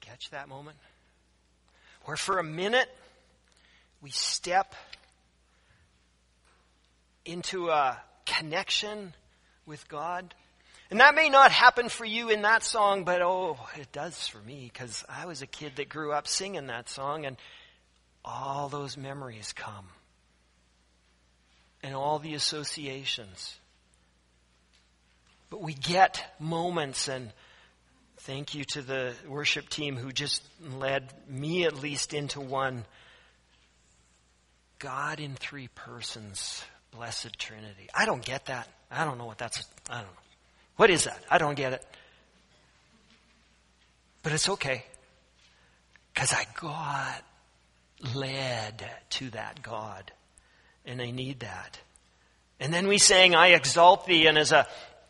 catch that moment? Where for a minute, we step into a connection with God. And that may not happen for you in that song, but it does for me, because I was a kid that grew up singing that song, and all those memories come. And all the associations. But we get moments, and thank you to the worship team who just led me at least into one. God in three persons, blessed Trinity. I don't get that. I don't know what that's, I don't know. What is that? I don't get it. But it's okay. Because I got led to that God. And I need that. And then we sang, I Exalt Thee. And as a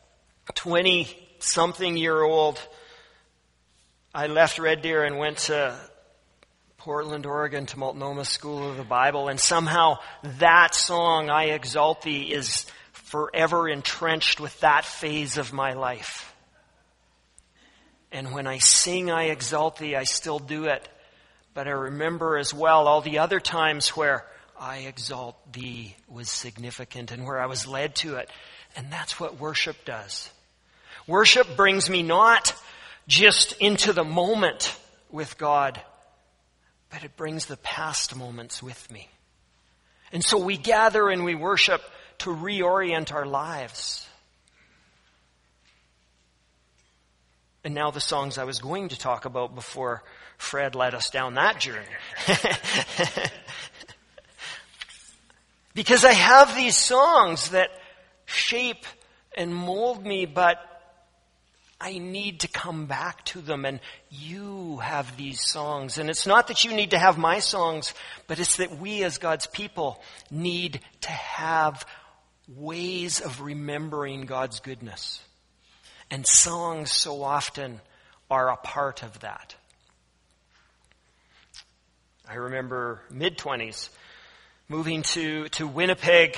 20-something-year-old, I left Red Deer and went to Portland, Oregon, to Multnomah School of the Bible. And somehow that song, I Exalt Thee, is forever entrenched with that phase of my life. And when I sing I Exalt Thee, I still do it. But I remember as well all the other times where I Exalt Thee was significant and where I was led to it. And that's what worship does. Worship brings me not just into the moment with God, but it brings the past moments with me. And so we gather and we worship to reorient our lives. And now the songs I was going to talk about before Fred led us down that journey. Because I have these songs that shape and mold me, but I need to come back to them. And you have these songs. And it's not that you need to have my songs, but it's that we as God's people need to have ways of remembering God's goodness. And songs so often are a part of that. I remember mid-20s moving to Winnipeg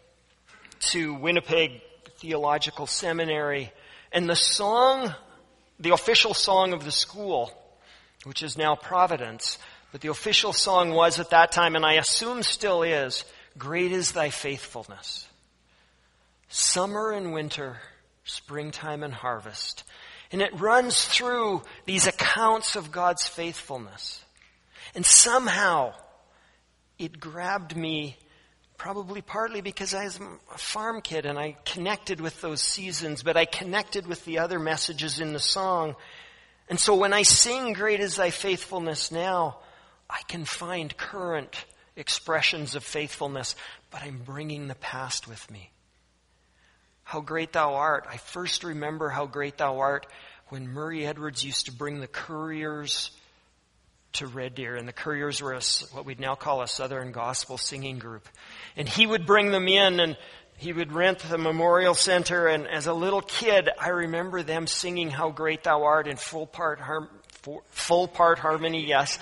Theological Seminary. And the song, the official song of the school, which is now Providence, but the official song was at that time, and I assume still is, Great is Thy Faithfulness. Summer and winter, springtime and harvest. And it runs through these accounts of God's faithfulness. And somehow it grabbed me, probably partly because I was a farm kid and I connected with those seasons, but I connected with the other messages in the song. And so when I sing Great is Thy Faithfulness now, I can find current expressions of faithfulness, but I'm bringing the past with me. How great Thou art. I first remember how great Thou art when Murray Edwards used to bring the couriers to Red Deer. And the couriers were what we'd now call a Southern Gospel singing group. And he would bring them in and he would rent the Memorial Center. And as a little kid, I remember them singing How Great Thou Art in full part harmony, yes.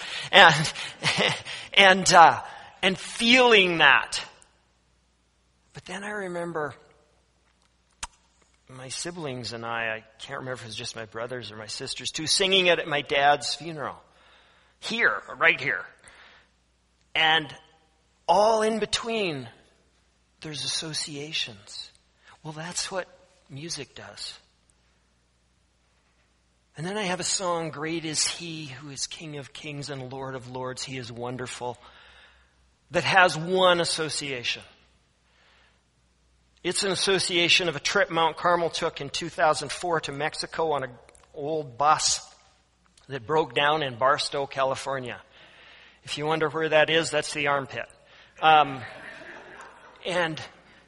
And feeling that. But then I remember my siblings and I can't remember if it was just my brothers or my sisters too, singing it at my dad's funeral. Here, right here. And all in between, there's associations. Well, that's what music does. And then I have a song, Great is He who is King of Kings and Lord of Lords. He is wonderful. That has one association. It's an association of a trip Mount Carmel took in 2004 to Mexico on an old bus that broke down in Barstow, California. If you wonder where that is, that's the armpit. And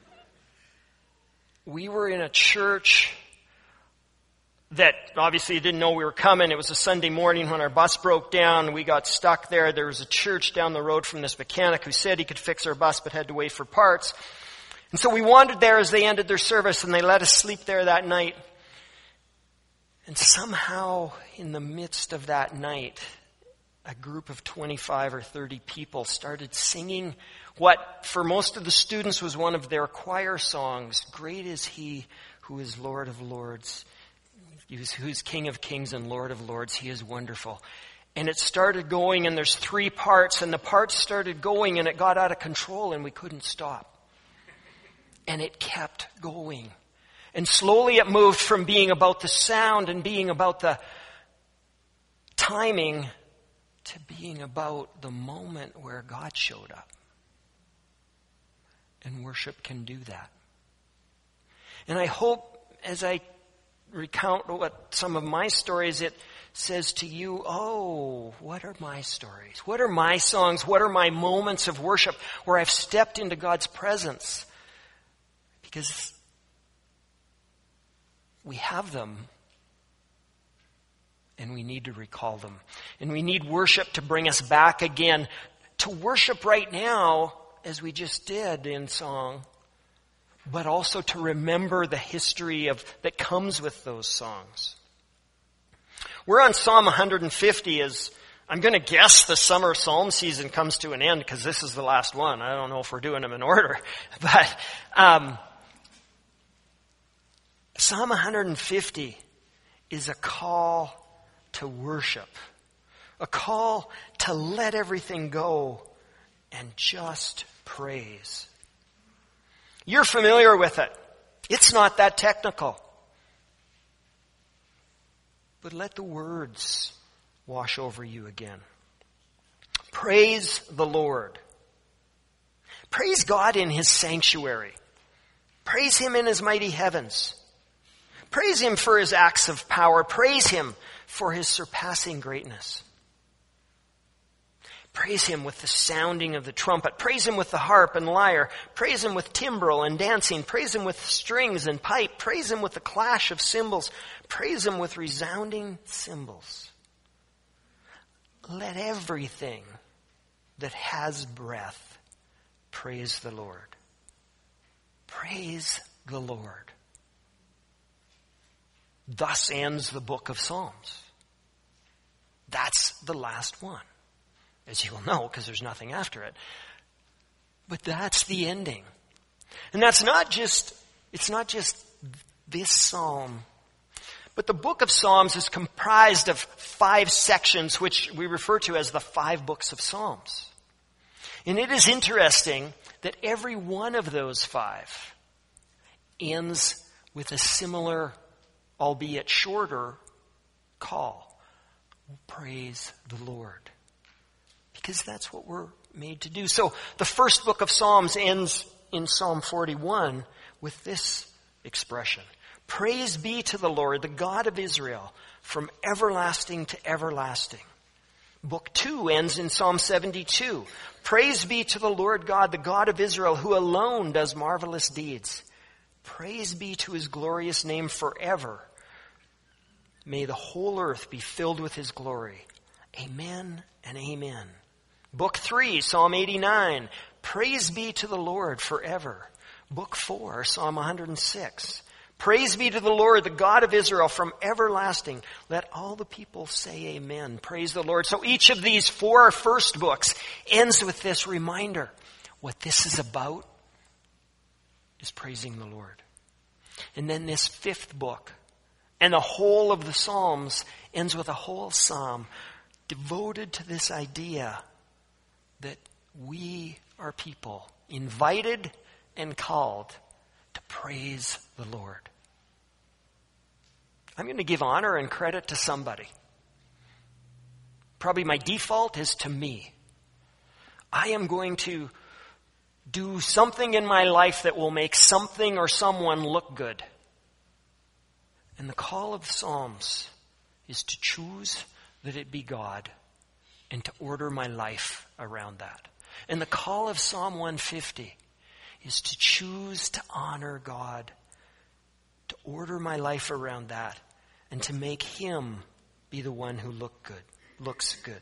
we were in a church that obviously didn't know we were coming. It was a Sunday morning when our bus broke down. We got stuck there. There was a church down the road from this mechanic who said he could fix our bus but had to wait for parts. And so we wandered there as they ended their service, and they let us sleep there that night. And somehow, in the midst of that night, a group of 25 or 30 people started singing what, for most of the students, was one of their choir songs. Great is He who is Lord of Lords, who is King of Kings and Lord of Lords. He is wonderful. And it started going, and there's 3 parts, and the parts started going, and it got out of control, and we couldn't stop. And it kept going. And slowly it moved from being about the sound and being about the timing to being about the moment where God showed up. And worship can do that. And I hope as I recount what some of my stories, it says to you, oh, what are my stories? What are my songs? What are my moments of worship where I've stepped into God's presence? Because we have them, and we need to recall them. And we need worship to bring us back again. To worship right now, as we just did in song, but also to remember the history that comes with those songs. We're on Psalm 150 as, I'm going to guess the summer psalm season comes to an end because this is the last one. I don't know if we're doing them in order. But Psalm 150 is a call to worship. A call to let everything go and just praise. You're familiar with it. It's not that technical. But let the words wash over you again. Praise the Lord. Praise God in His sanctuary. Praise Him in His mighty heavens. Praise Him for His acts of power. Praise Him for His surpassing greatness. Praise Him with the sounding of the trumpet. Praise Him with the harp and lyre. Praise Him with timbrel and dancing. Praise Him with strings and pipe. Praise Him with the clash of cymbals. Praise Him with resounding cymbals. Let everything that has breath praise the Lord. Praise the Lord. Thus ends the book of Psalms. That's the last one. As you will know, because there's nothing after it. But that's the ending. And it's not just this psalm. But the book of Psalms is comprised of 5 sections, which we refer to as the 5 books of Psalms. And it is interesting that every one of those 5 ends with a similar, albeit shorter, call. Praise the Lord. Because that's what we're made to do. So the first book of Psalms ends in Psalm 41 with this expression. Praise be to the Lord, the God of Israel, from everlasting to everlasting. Book 2 ends in Psalm 72. Praise be to the Lord God, the God of Israel, who alone does marvelous deeds. Praise be to His glorious name forever. May the whole earth be filled with His glory. Amen and amen. Book 3, Psalm 89. Praise be to the Lord forever. Book 4, Psalm 106. Praise be to the Lord, the God of Israel, from everlasting. Let all the people say amen. Praise the Lord. So each of these 4 first books ends with this reminder. What this is about is praising the Lord. And then this 5th book and the whole of the Psalms ends with a whole psalm devoted to this idea that we are people invited and called to praise the Lord. I'm going to give honor and credit to somebody. Probably my default is to me. I am going to do something in my life that will make something or someone look good. And the call of the Psalms is to choose that it be God and to order my life around that. And the call of Psalm 150 is to choose to honor God, to order my life around that, and to make Him be the one who looks good.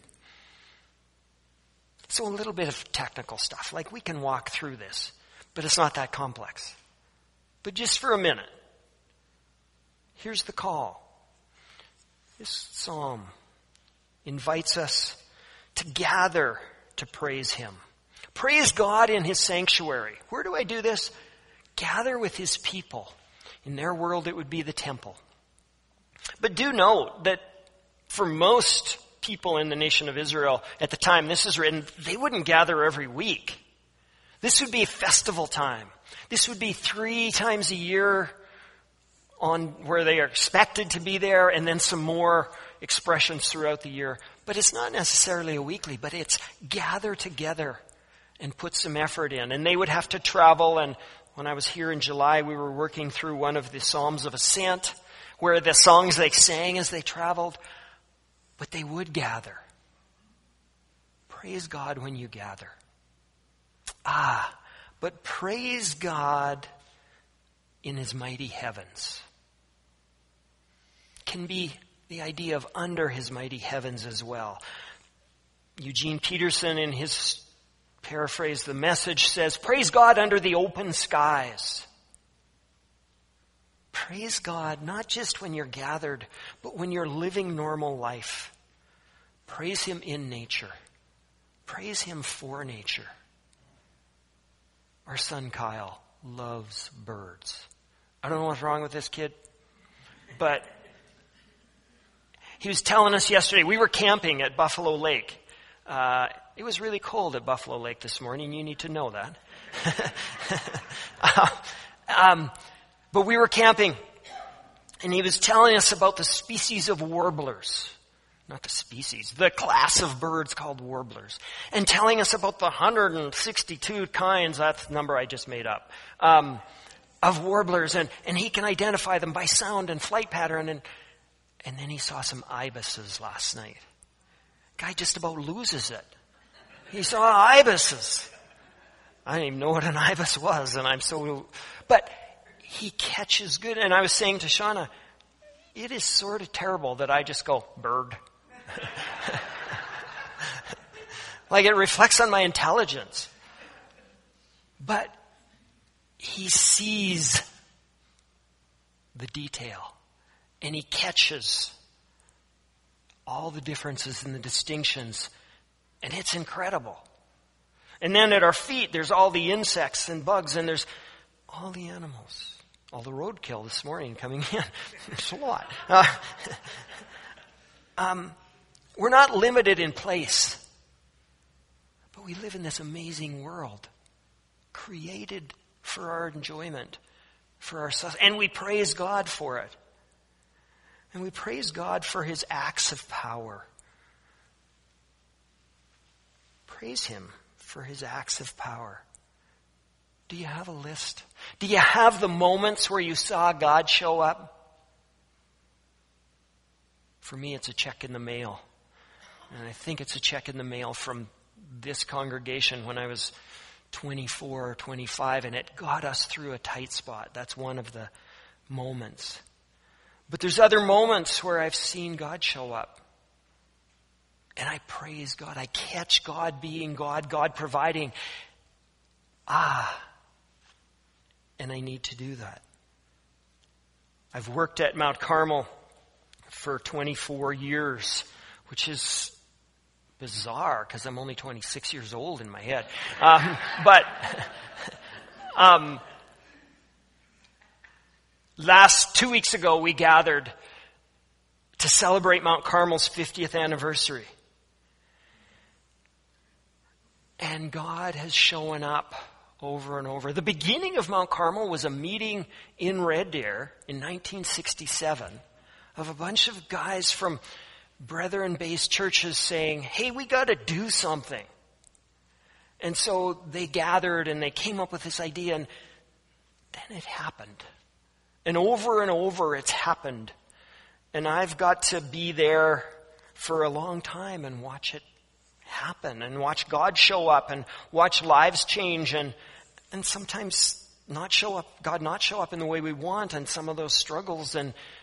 So a little bit of technical stuff. Like we can walk through this, but it's not that complex. But just for a minute, here's the call. This psalm invites us to gather to praise Him. Praise God in His sanctuary. Where do I do this? Gather with His people. In their world, it would be the temple. But do note that for most people in the nation of Israel at the time this is written, they wouldn't gather every week. This would be festival time. This would be 3 times a year on where they are expected to be there, and then some more expressions throughout the year. But it's not necessarily a weekly, but it's gather together and put some effort in. And they would have to travel, and when I was here in July, we were working through one of the Psalms of Ascent, where the songs they sang as they traveled, but they would gather. Praise God when you gather. But praise God in His mighty heavens. Can be the idea of under His mighty heavens as well. Eugene Peterson, in his paraphrase, The Message, says, praise God under the open skies. Praise God not just when you're gathered, but when you're living normal life. Praise Him in nature. Praise Him for nature. Our son Kyle loves birds. I don't know what's wrong with this kid, but he was telling us yesterday, we were camping at Buffalo Lake. It was really cold at Buffalo Lake this morning. You need to know that. But we were camping, and he was telling us about the species of warblers. Not the species, the class of birds called warblers. And telling us about the 162 kinds, that's the number I just made up, of warblers. And he can identify them by sound and flight pattern. And then he saw some ibises last night. Guy just about loses it. He saw ibises. I didn't even know what an ibis was, but he catches good. And I was saying to Shauna, it is sort of terrible that I just go, bird. Like it reflects on my intelligence. But he sees the detail. And he catches all the differences and the distinctions. And it's incredible. And then at our feet, there's all the insects and bugs, and there's all the animals. All the roadkill this morning coming in. It's a lot. We're not limited in place. But we live in this amazing world. Created for our enjoyment. For our sustenance. And we praise God for it. And we praise God for His acts of power. Praise Him for His acts of power. Do you have a list? Do you have the moments where you saw God show up? For me, it's a check in the mail. And I think it's a check in the mail from this congregation when I was 24 or 25, and it got us through a tight spot. That's one of the moments. But there's other moments where I've seen God show up. And I praise God. I catch God being God, God providing. And I need to do that. I've worked at Mount Carmel for 24 years, which is bizarre because I'm only 26 years old in my head. Last 2 weeks ago, we gathered to celebrate Mount Carmel's 50th anniversary. And God has shown up over and over. The beginning of Mount Carmel was a meeting in Red Deer in 1967 of a bunch of guys from Brethren-based churches saying, hey, we got to do something. And so they gathered and they came up with this idea, and then it happened. And over it's happened. And I've got to be there for a long time and watch it happen and watch God show up and watch lives change and sometimes God not show up in the way we want, and some of those struggles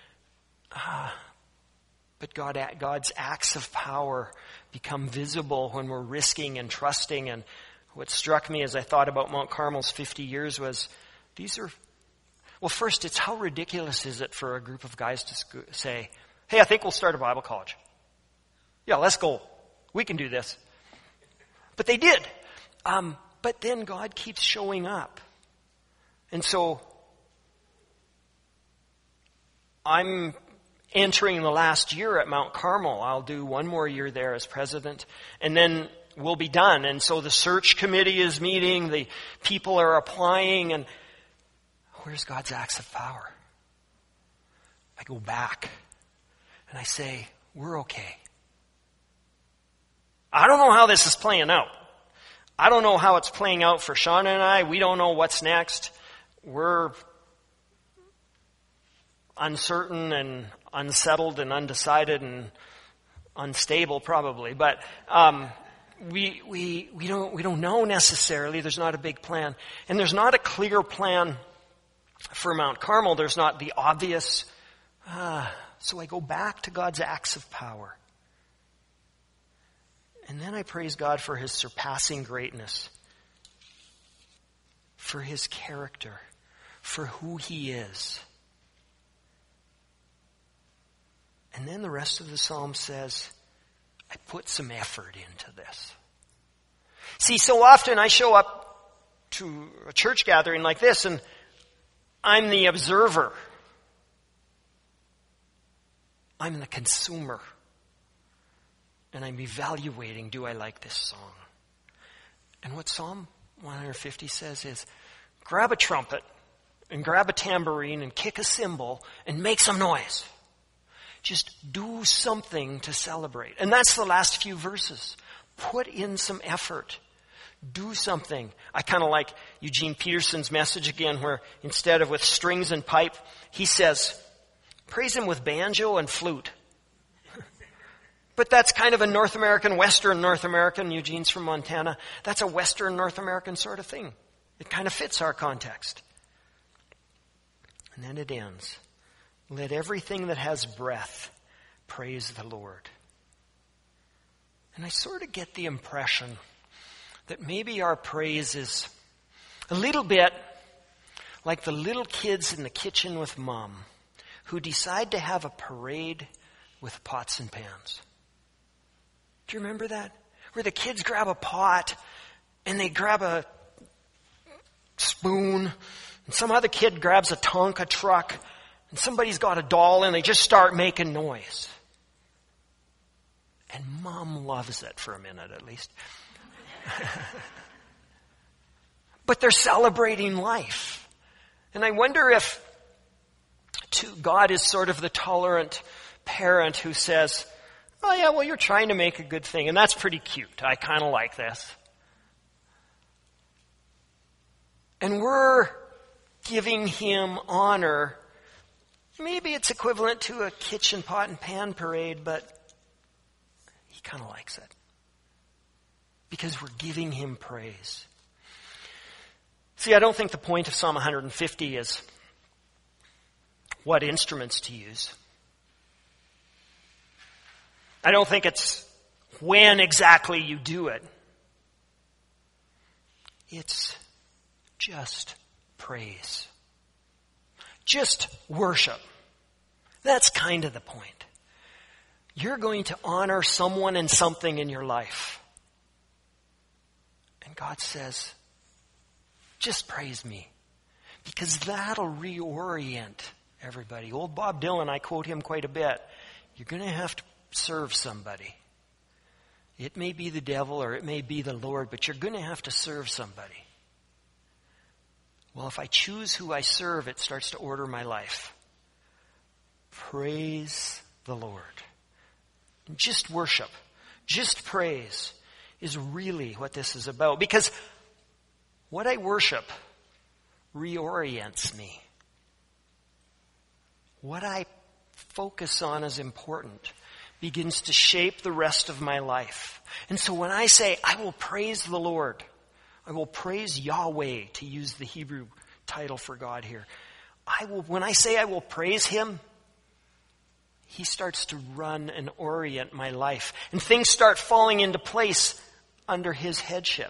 but God's acts of power become visible when we're risking and trusting. And what struck me as I thought about Mount Carmel's 50 years was first, it's how ridiculous is it for a group of guys to say, hey, I think we'll start a Bible college. Yeah, let's go. We can do this. But they did. But then God keeps showing up. And so I'm entering the last year at Mount Carmel. I'll do one more year there as president, and then we'll be done. And so the search committee is meeting, the people are applying, and where's God's acts of power? I go back and I say, we're okay. I don't know how this is playing out. I don't know how it's playing out for Shauna and I. We don't know what's next. We're uncertain and unsettled and undecided and unstable probably. But we don't know necessarily. There's not a big plan. And there's not a clear plan for Mount Carmel. There's not the obvious. So I go back to God's acts of power. And then I praise God for his surpassing greatness, for his character, for who he is. And then the rest of the psalm says, I put some effort into this. See, so often I show up to a church gathering like this and I'm the observer. I'm the consumer. And I'm evaluating, do I like this song? And what Psalm 150 says is, grab a trumpet and grab a tambourine and kick a cymbal and make some noise. Just do something to celebrate. And that's the last few verses. Put in some effort. Do something. I kind of like Eugene Peterson's message again, where instead of with strings and pipe, he says, praise him with banjo and flute. But that's kind of a Western North American, Eugene's from Montana, that's a Western North American sort of thing. It kind of fits our context. And then it ends. Let everything that has breath praise the Lord. And I sort of get the impression that maybe our praise is a little bit like the little kids in the kitchen with mom who decide to have a parade with pots and pans. Do you remember that? Where the kids grab a pot and they grab a spoon and some other kid grabs a Tonka truck and somebody's got a doll and they just start making noise. And mom loves it for a minute at least. But they're celebrating life. And I wonder if God is sort of the tolerant parent who says, oh yeah, well you're trying to make a good thing and that's pretty cute. I kind of like this. And we're giving him honor. Maybe it's equivalent to a kitchen pot and pan parade, but he kind of likes it. Because we're giving him praise. See, I don't think the point of Psalm 150 is what instruments to use. I don't think it's when exactly you do it. It's just praise. Just worship. That's kind of the point. You're going to honor someone and something in your life. And God says, just praise me. Because that'll reorient everybody. Old Bob Dylan, I quote him quite a bit. You're going to have to serve somebody. It may be the devil or it may be the Lord, but you're going to have to serve somebody. Well, if I choose who I serve, it starts to order my life. Praise the Lord. Just worship, just praise is really what this is about. Because what I worship reorients me. What I focus on as important begins to shape the rest of my life. And so when I say, I will praise the Lord, I will praise Yahweh, to use the Hebrew title for God here. When I say I will praise him, he starts to run and orient my life. And things start falling into place under his headship.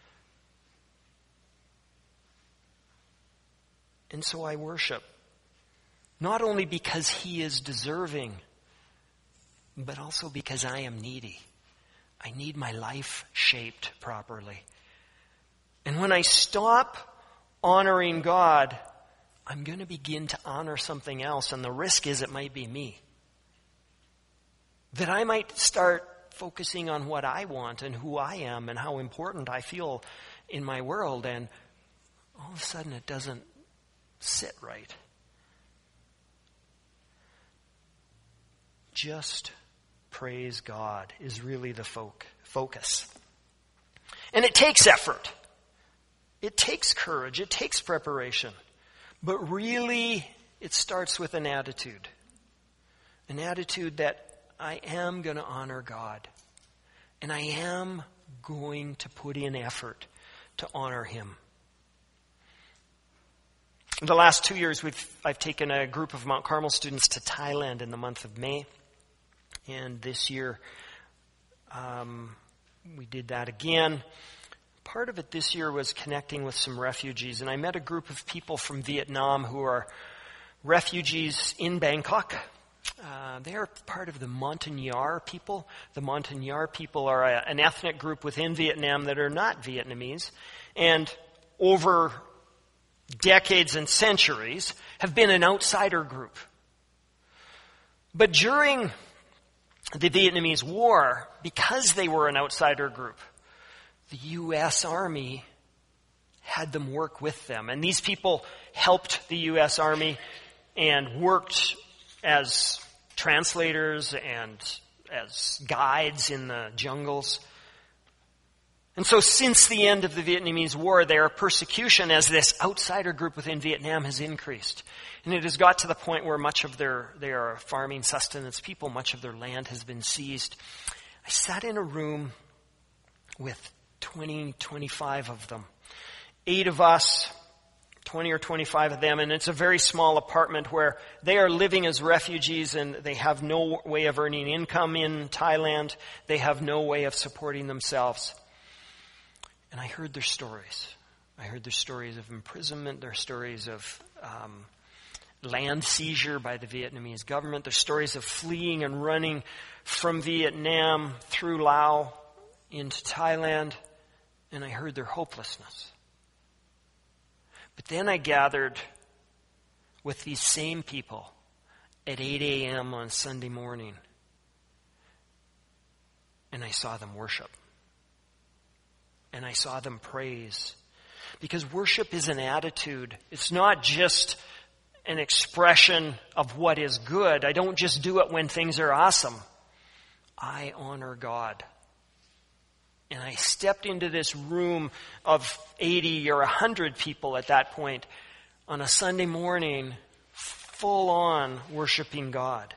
And so I worship. Not only because he is deserving, but also because I am needy. I need my life shaped properly. And when I stop honoring God, I'm going to begin to honor something else. And the risk is it might be me. that I might start focusing on what I want and who I am and how important I feel in my world, and all of a sudden it doesn't sit right. Just praise God is really the focus. And it takes effort. It takes courage. It takes preparation. But really, it starts with an attitude. An attitude that I am going to honor God. And I am going to put in effort to honor Him. In the last 2 years, I've taken a group of Mount Carmel students to Thailand in the month of May. And this year, we did that again. Part of it this year was connecting with some refugees. And I met a group of people from Vietnam who are refugees in Bangkok. They are part of the Montagnard people. The Montagnard people are an ethnic group within Vietnam that are not Vietnamese. And over decades and centuries have been an outsider group. But during the Vietnamese War, because they were an outsider group, the U.S. Army had them work with them. And these people helped the U.S. Army and worked as translators and as guides in the jungles. And so since the end of the Vietnamese War, their persecution as this outsider group within Vietnam has increased. And it has got to the point where much of they are farming sustenance people, much of their land has been seized. I sat in a room with 20, 25 of them. 8 of us, 20 or 25 of them, and it's a very small apartment where they are living as refugees and they have no way of earning income in Thailand. They have no way of supporting themselves. And I heard their stories. I heard their stories of imprisonment, their stories of land seizure by the Vietnamese government, their stories of fleeing and running from Vietnam through Laos into Thailand, and I heard their hopelessness. But then I gathered with these same people at 8 a.m. on Sunday morning, and I saw them worship. And I saw them praise. Because worship is an attitude. It's not just an expression of what is good. I don't just do it when things are awesome. I honor God. And I stepped into this room of 80 or 100 people at that point on a Sunday morning, full on worshiping God.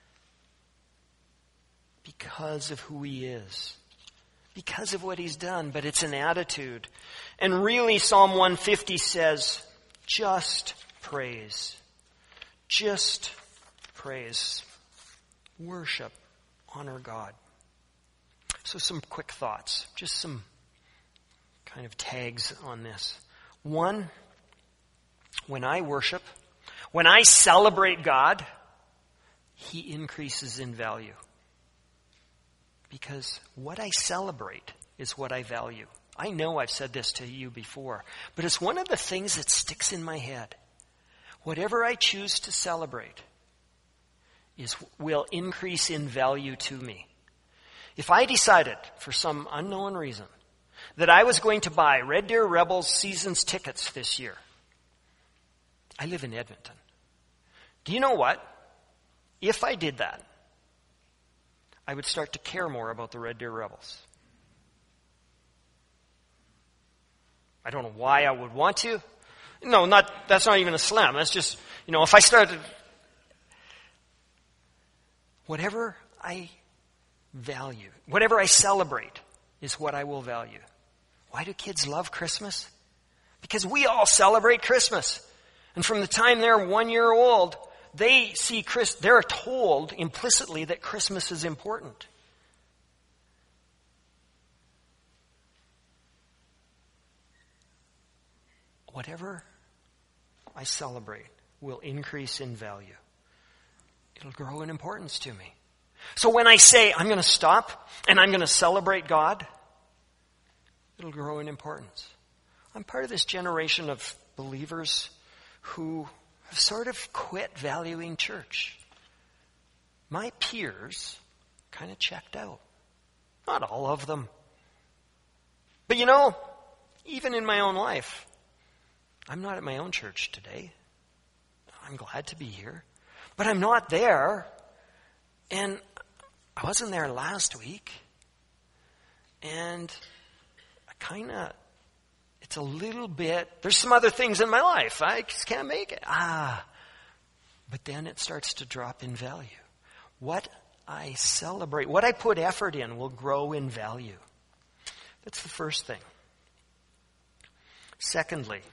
Because of who He is. Because of what He's done. But it's an attitude. And really Psalm 150 says, just praise. Just praise. Worship. Honor God. So some quick thoughts. Just some kind of tags on this. 1, when I worship, when I celebrate God, He increases in value. Because what I celebrate is what I value. I know I've said this to you before, but it's one of the things that sticks in my head. Whatever I choose to celebrate will increase in value to me. If I decided, for some unknown reason, that I was going to buy Red Deer Rebels seasons tickets this year, I live in Edmonton. Do you know what? If I did that, I would start to care more about the Red Deer Rebels. I don't know why I would want to. No, that's not even a slam. That's just, if I started, whatever I value, whatever I celebrate is what I will value. Why do kids love Christmas? Because we all celebrate Christmas. And from the time they're 1 year old, they see they're told implicitly that Christmas is important. Whatever I celebrate will increase in value. It'll grow in importance to me. So when I say I'm going to stop and I'm going to celebrate God, it'll grow in importance. I'm part of this generation of believers who have sort of quit valuing church. My peers kind of checked out. Not all of them. But even in my own life, I'm not at my own church today. I'm glad to be here. But I'm not there. And I wasn't there last week. And it's a little bit, there's some other things in my life. I just can't make it. But then it starts to drop in value. What I celebrate, what I put effort in will grow in value. That's the first thing. Secondly,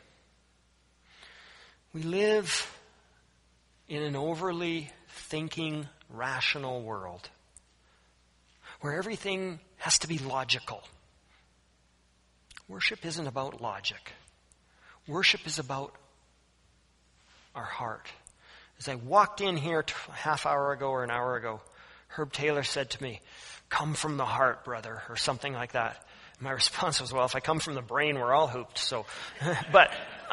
we live in an overly thinking, rational world where everything has to be logical. Worship isn't about logic. Worship is about our heart. As I walked in here a half hour ago or an hour ago, Herb Taylor said to me, "Come from the heart, brother," or something like that. My response was, well, if I come from the brain, we're all hooped. So, but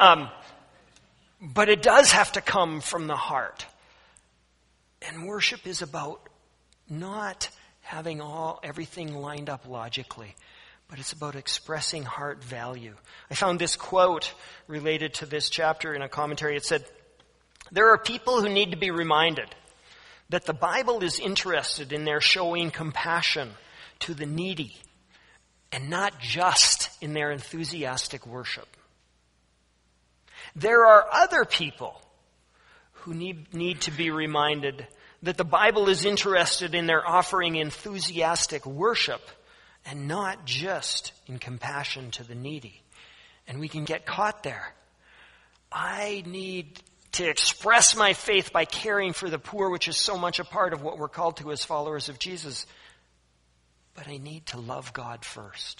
it does have to come from the heart. And worship is about not having everything lined up logically, but it's about expressing heart value. I found this quote related to this chapter in a commentary. It said, "There are people who need to be reminded that the Bible is interested in their showing compassion to the needy and not just in their enthusiastic worship. There are other people who need to be reminded that the Bible is interested in their offering enthusiastic worship and not just in compassion to the needy." And we can get caught there. I need to express my faith by caring for the poor, which is so much a part of what we're called to as followers of Jesus. But I need to love God first.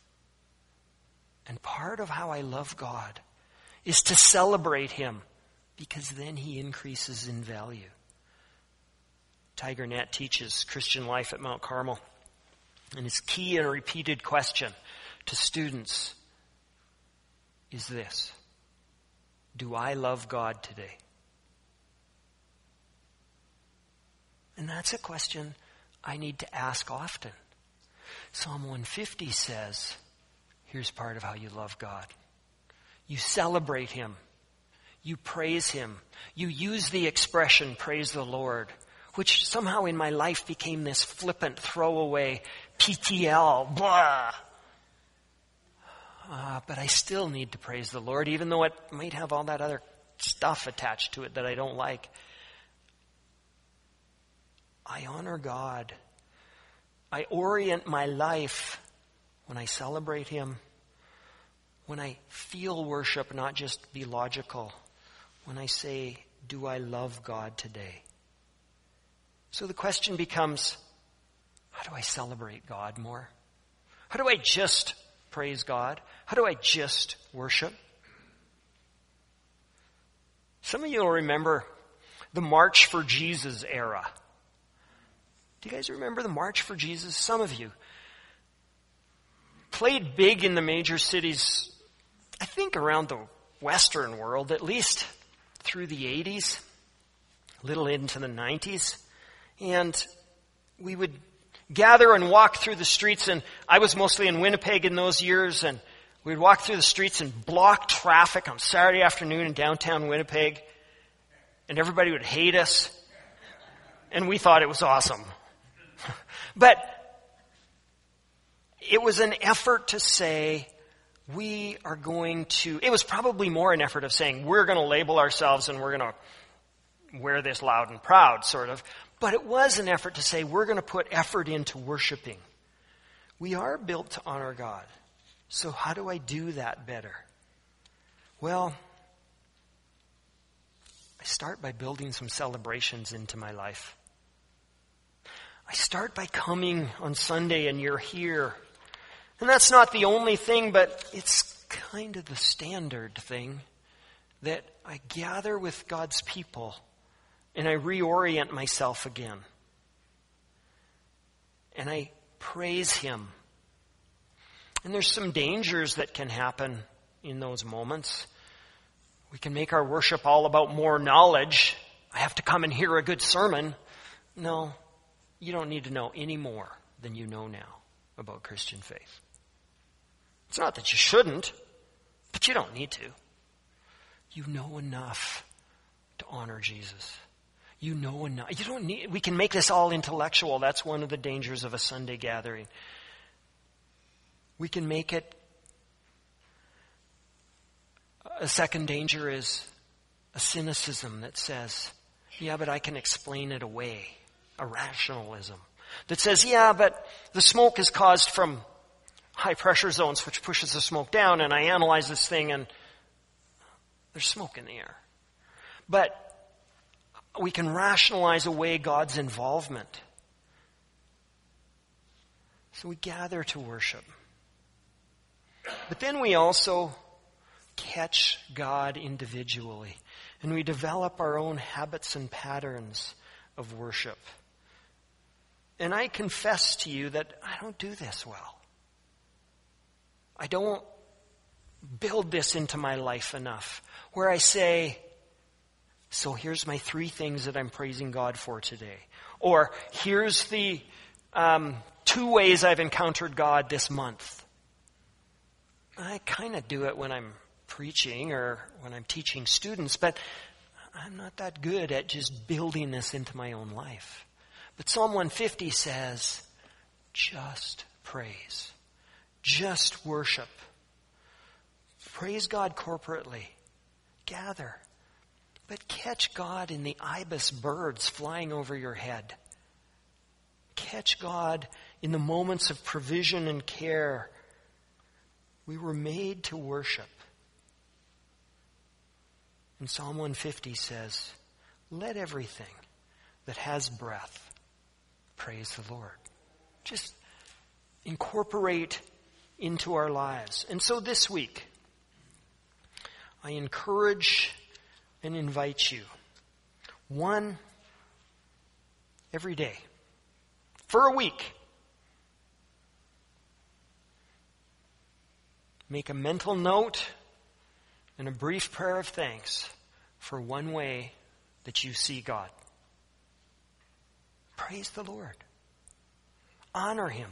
And part of how I love God is to celebrate Him, because then He increases in value. Tiger Nett teaches Christian life at Mount Carmel. And his key and repeated question to students is this: do I love God today? And that's a question I need to ask often. Psalm 150 says, here's part of how you love God. You celebrate Him. You praise Him. You use the expression, praise the Lord, which somehow in my life became this flippant throwaway PTL, blah. But I still need to praise the Lord, even though it might have all that other stuff attached to it that I don't like. I honor God. I orient my life when I celebrate Him, when I feel worship, not just be logical, when I say, do I love God today? So the question becomes, how do I celebrate God more? How do I just praise God? How do I just worship? Some of you will remember the March for Jesus era. Do you guys remember the March for Jesus? Some of you. Played big in the major cities, I think around the Western world, at least through the 80s, a little into the 90s. And we would gather and walk through the streets, and I was mostly in Winnipeg in those years, and we'd walk through the streets and block traffic on Saturday afternoon in downtown Winnipeg, and everybody would hate us, and we thought it was awesome. But it was an effort to say, it was probably more an effort of saying, we're going to label ourselves and we're going to wear this loud and proud, sort of. But it was an effort to say, we're going to put effort into worshiping. We are built to honor God. So how do I do that better? Well, I start by building some celebrations into my life. I start by coming on Sunday and you're here. And that's not the only thing, but it's kind of the standard thing, that I gather with God's people and I reorient myself again. And I praise Him. And there's some dangers that can happen in those moments. We can make our worship all about more knowledge. I have to come and hear a good sermon. No. you don't need to know any more than you know now about Christian faith. It's not that you shouldn't, but you don't need to. You know enough to honor Jesus. You know enough. You don't need, we can make this all intellectual. That's one of the dangers of a Sunday gathering. We can make it. A second danger is a cynicism that says, yeah, but I can explain it away. A rationalism that says, yeah, but the smoke is caused from high pressure zones, which pushes the smoke down, and I analyze this thing and there's smoke in the air. But we can rationalize away God's involvement. So we gather to worship. But then we also catch God individually, and we develop our own habits and patterns of worship. And I confess to you that I don't do this well. I don't build this into my life enough, where I say, so here's my 3 things that I'm praising God for today. Or here's the 2 ways I've encountered God this month. I kind of do it when I'm preaching or when I'm teaching students, but I'm not that good at just building this into my own life. But Psalm 150 says, just praise. Just worship. Praise God corporately. Gather. But catch God in the ibis birds flying over your head. Catch God in the moments of provision and care. We were made to worship. And Psalm 150 says, let everything that has breath praise the Lord. Just incorporate into our lives. And so this week, I encourage and invite you, 1, every day, for a week, make a mental note and a brief prayer of thanks for one way that you see God. Praise the Lord. Honor Him.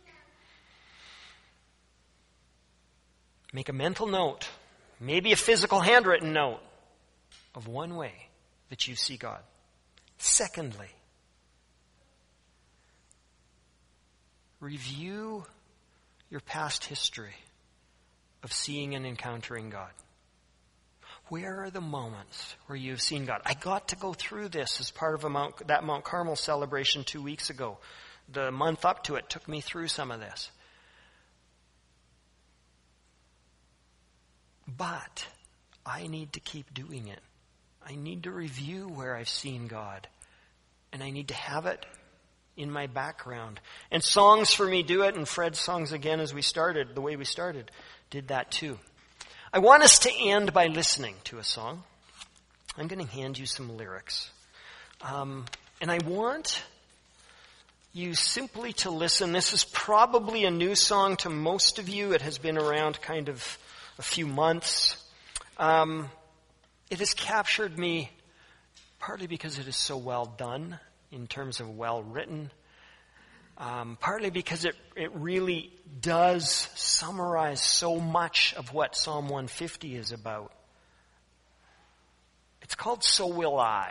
Make a mental note, maybe a physical handwritten note, of one way that you see God. Secondly, review your past history of seeing and encountering God. Where are the moments where you've seen God? I got to go through this as part of that Mount Carmel celebration 2 weeks ago. The month up to it took me through some of this. But I need to keep doing it. I need to review where I've seen God. And I need to have it in my background. And songs for me do it, and Fred's songs again as we started, the way we started, did that too. I want us to end by listening to a song. I'm going to hand you some lyrics. And I want you simply to listen. This is probably a new song to most of you. It has been around kind of a few months. It has captured me partly because it is so well done in terms of well written. Partly because it really does summarize so much of what Psalm 150 is about. It's called So Will I.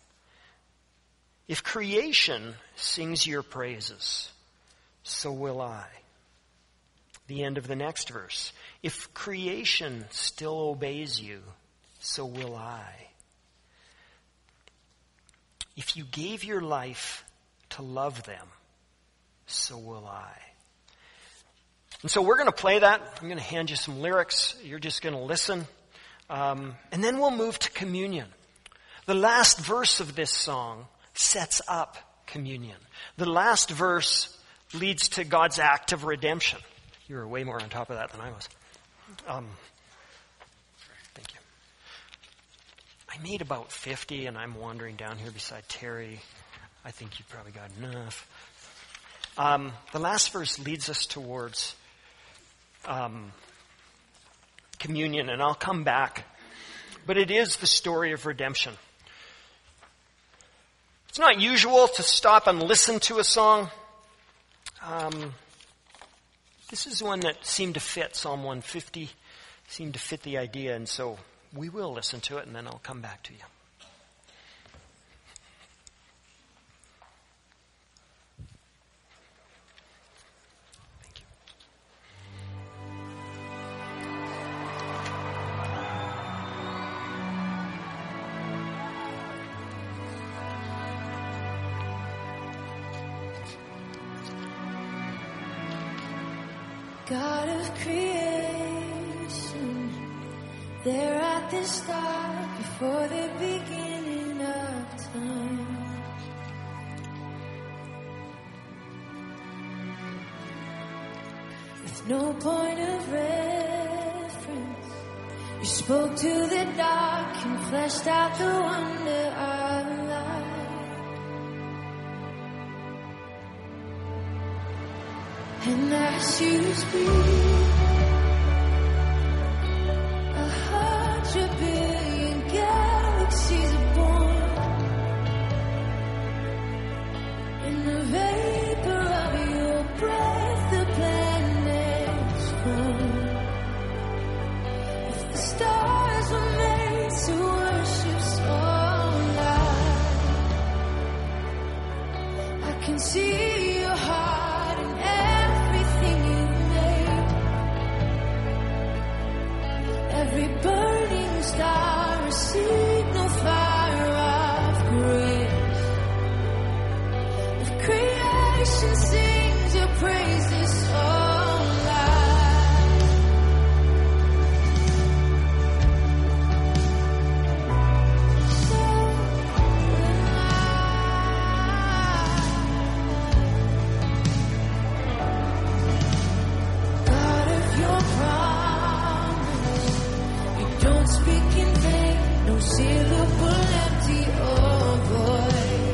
If creation sings your praises, so will I. The end of the next verse. If creation still obeys you, so will I. If you gave your life to love them, so will I. And so we're going to play that. I'm going to hand you some lyrics. You're just going to listen. And then we'll move to communion. The last verse of this song sets up communion. The last verse leads to God's act of redemption. You were way more on top of that than I was. Thank you. I made about 50, and I'm wandering down here beside Terry. I think you probably got enough. The last verse leads us towards communion, and I'll come back. But it is the story of redemption. It's not usual to stop and listen to a song. This is one that seemed to fit. Psalm 150 seemed to fit the idea, and so we will listen to it, and then I'll come back to you. Thank you. God of creation, there at the start, before the beginning of time. With no point of reference, you spoke to the dark and fleshed out the wonder of life. And as you speak, 100 billion galaxies are born. In the vapor of your breath, the planets form. If the stars were made to worship so light, I can see your heart in everything you've made. Every burning star, a signal fire of grace. If creation sings your praises so loud, so loud. God of your promise, you don't speak in vain, no syllable empty or void.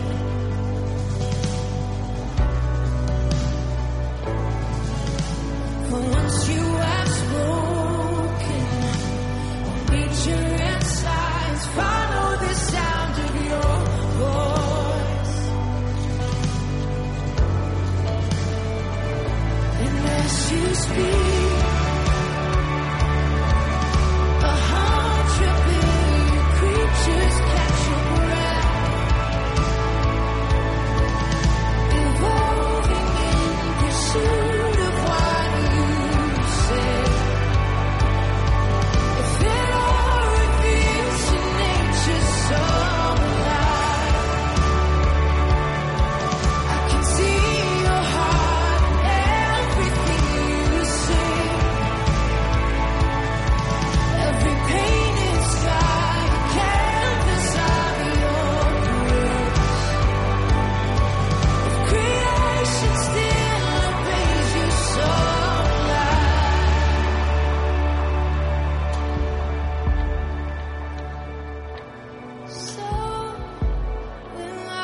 For once you have spoken, nature and science follow the sound of your voice. And as you speak, 100 billion creatures catch your breath, evolving in pursuit of what you say. If it all reveals your nature so alive, I can see your heart in everything you say. Every painted sky, a canvas of your grace. If creation still obeys you so loud, so will I.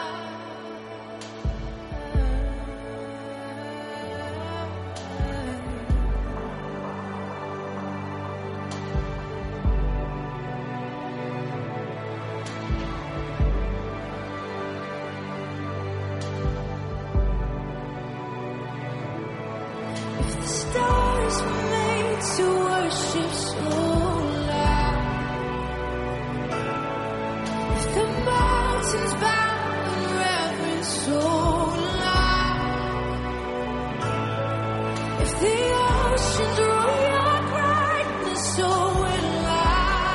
If the stars were made to worship so loud, if the mountains bow in reverence so loud, if the oceans roar your brightness, so will I.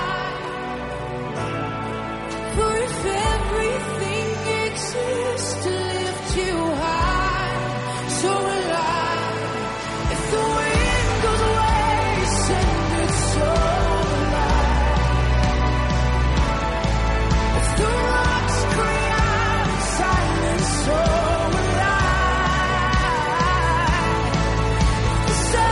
For if everything exists to lift you high, so will I. If the wind goes away, send it so alive. If the rocks cry out in silence, so alive. If the sun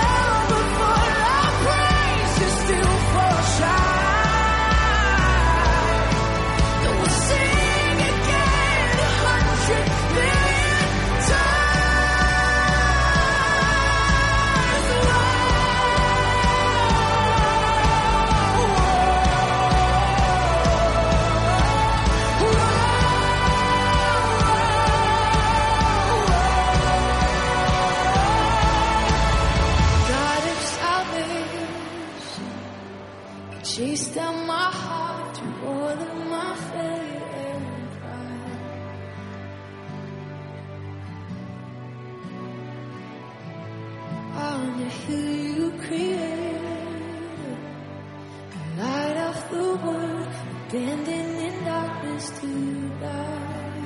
the hill you created, the light of the world, abandoned in darkness to die.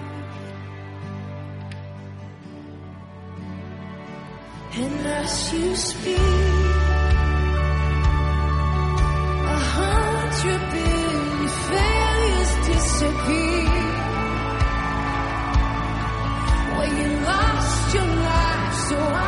And as you speak, 100 billion failures disappear. When you lost your life, so